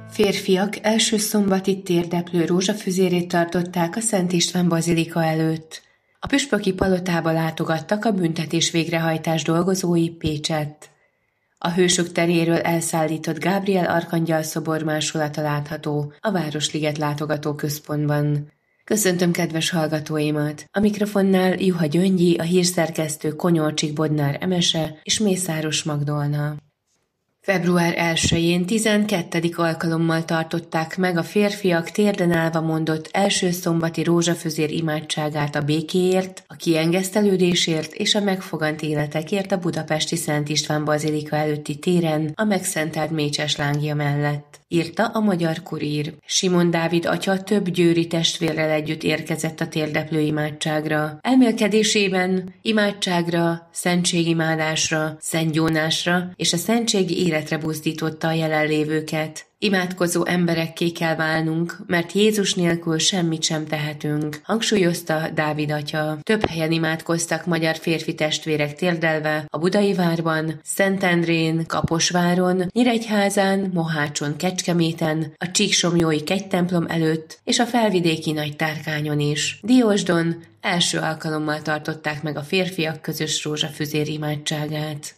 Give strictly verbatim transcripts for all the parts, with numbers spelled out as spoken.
Férfiak első szombati térdeplő rózsafüzérét tartották a Szent István bazilika előtt. A püspöki palotába látogattak a büntetés végrehajtás dolgozói Pécsett. A Hősök teréről elszállított Gábriel arkangyal szobor másolata látható a Városliget látogatóközpontban. Köszöntöm kedves hallgatóimat! A mikrofonnál Juha Gyöngyi, a hírszerkesztő Konyolcsik Bodnár Emese és Mészáros Magdolna. február elsején tizenkettedik alkalommal tartották meg a férfiak térden állva mondott első szombati rózsafüzér imádságát a békéért, a kiengesztelődésért és a megfogant életekért a budapesti Szent István bazilika előtti téren a megszentelt mécses lángja mellett, írta a Magyar Kurír. Simon Dávid atya több győri testvérrel együtt érkezett a térdeplő imádságra. Elmélkedésében imádságra, szentségimádásra, szentgyónásra és a szentségi életre buzdította a jelenlévőket. Imádkozó emberekké kell válnunk, mert Jézus nélkül semmit sem tehetünk, hangsúlyozta Dávid atya. Több helyen imádkoztak magyar férfi testvérek térdelve, a Budai várban, Szentendrén, Kaposváron, Nyíregyházán, Mohácson, Kecskeméten, a Csíksomlyói kegytemplom előtt és a felvidéki Nagytárkányon is. Diósdon első alkalommal tartották meg a férfiak közös rózsafüzér imádságát.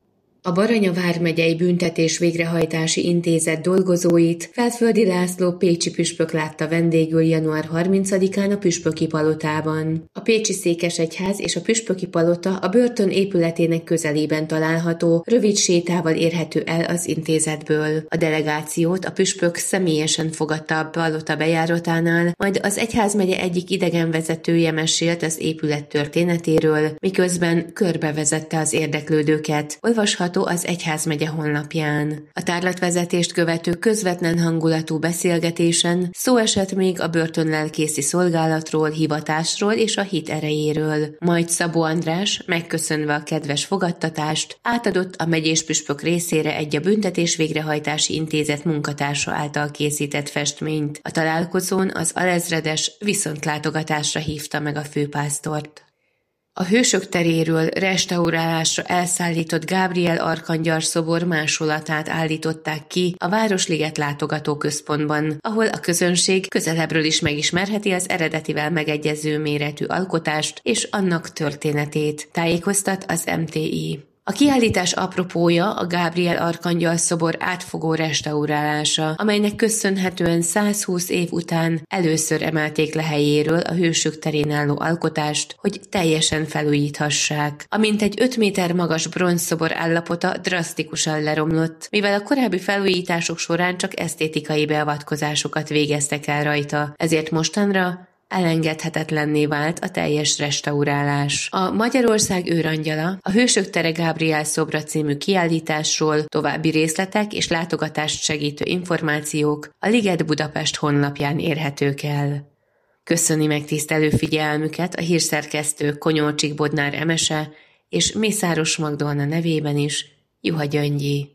A Baranya vármegyei Büntetés Végrehajtási Intézet dolgozóit Felföldi László pécsi püspök látta vendégül január harmincadikán a püspöki palotában. A pécsi székesegyház és a püspöki palota a börtön épületének közelében található, rövid sétával érhető el az intézetből. A delegációt a püspök személyesen fogadta a palota bejáratánál, majd az egyházmegye egyik idegenvezetője mesélt az épület történetéről, miközben körbevezette az érdeklődőket. Olvashat az egyházmegye honlapján. A tárlatvezetést követő közvetlen hangulatú beszélgetésen szó esett még a börtönlelkészi szolgálatról, hivatásról és a hit erejéről. Majd Szabó András, megköszönve a kedves fogadtatást, átadott a megyés püspök részére egy a Büntetés Végrehajtási Intézet munkatársa által készített festményt. A találkozón az alezredes viszontlátogatásra hívta meg a főpásztort. A Hősök teréről restaurálásra elszállított Gábriel arkangyal szobor másolatát állították ki a Városliget látogatóközpontban, ahol a közönség közelebbről is megismerheti az eredetivel megegyező méretű alkotást és annak történetét, tájékoztat az em té i. A kiállítás apropója a Gábriel arkangyal szobor átfogó restaurálása, amelynek köszönhetően százhúsz év után először emelték le helyéről a Hősök terén álló alkotást, hogy teljesen felújíthassák. A mintegy öt méter magas bronzszobor állapota drasztikusan leromlott, mivel a korábbi felújítások során csak esztétikai beavatkozásokat végeztek el rajta, ezért mostanra elengedhetetlenné vált a teljes restaurálás. A Magyarország őrangyala, a Hősök tere Gábriel szobra című kiállításról további részletek és látogatást segítő információk a Liget Budapest honlapján érhetők el. Köszöni megtisztelő figyelmüket a hírszerkesztő Konyolcsik Bodnár Emese és Mészáros Magdolna nevében is Juha Gyöngyi.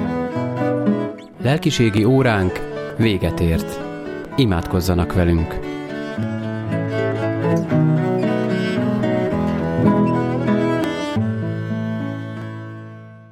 Lelkiségi óránk véget ért. Imádkozzanak velünk!